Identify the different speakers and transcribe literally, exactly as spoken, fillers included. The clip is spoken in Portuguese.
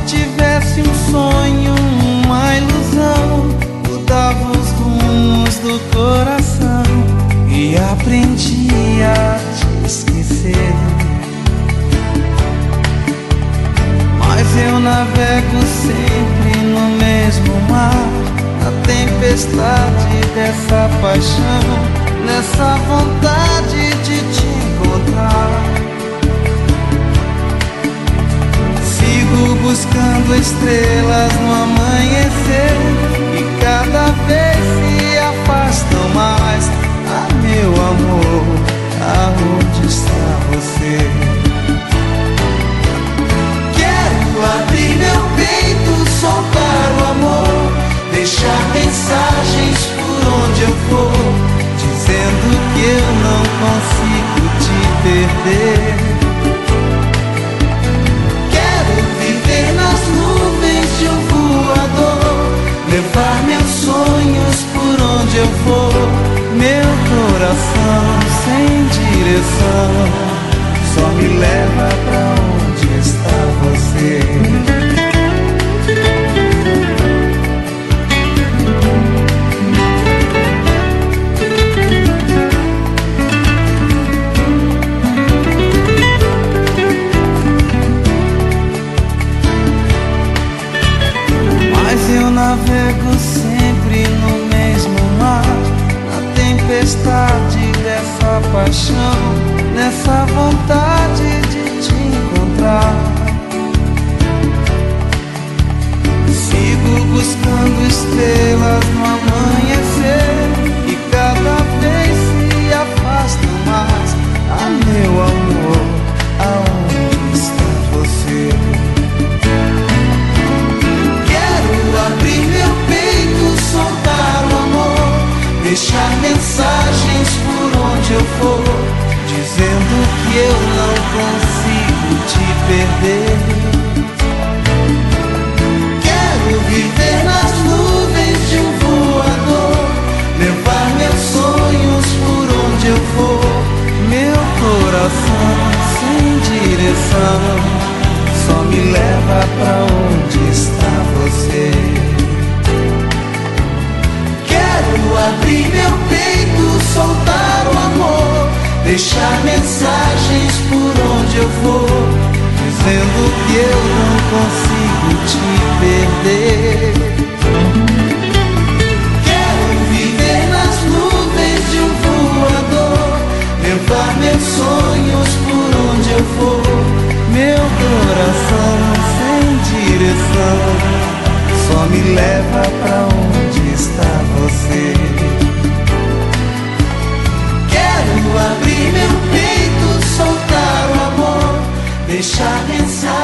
Speaker 1: tivesse um sonho, uma ilusão, mudava os rumos do coração e aprendi a te esquecer. Mas eu navego sempre no mesmo mar, na tempestade dessa paixão, nessa vontade de te encontrar. Sigo buscando estrelas no amanhecer e cada vez se afastam mais. Ah, meu amor, aonde está você? Quero abrir meu peito, soltar o amor, deixar mensagens por onde eu for, dizendo que eu não consigo te perder. Nas nuvens de um voador, levar meus sonhos por onde eu for. Meu coração sem direção só me leva pra onde está você. Eu navego sempre no mesmo mar, na tempestade dessa paixão, nessa vontade de te encontrar. Sigo buscando estrelas no amanhecer e cada vez se afastam mais. Ah, meu amor, aonde está você? Abrir meu peito, soltar o amor, deixar mensagens por onde eu for, dizendo que eu não consigo te perder. Quero viver nas nuvens de um voador, levar meus sonhos por onde eu for. Meu coração sem direção só me leva pra onde está você. Quero abrir meu peito, soltar o amor, deixar mensagens por onde eu for, dizendo que eu não consigo te perder. Quero viver nas nuvens de um voador, levar meus sonhos por onde eu for. Meu coração sem direção só me leva pra onde está você. Quero abrir meu peito, soltar o amor, deixar mensagem